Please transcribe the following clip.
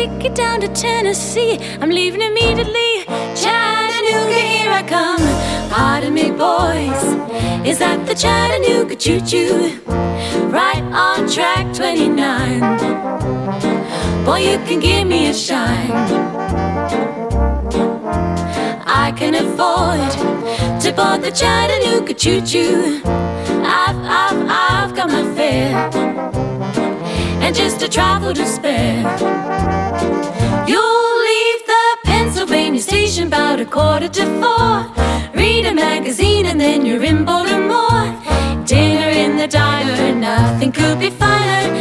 ticket down to Tennessee. I'm leaving immediately. Chattanooga, here I come. Pardon me, boys. Is that the Chattanooga choo-choo? Right on track 29. Boy, you can give me a shine. I can afford to board the Chattanooga choo-choo. I've got my fare and just a trifle to spare. You'll leave the Pennsylvania station about 3:45. Read a magazine and then you're in Baltimore. Dinner in the diner, nothing could be finer.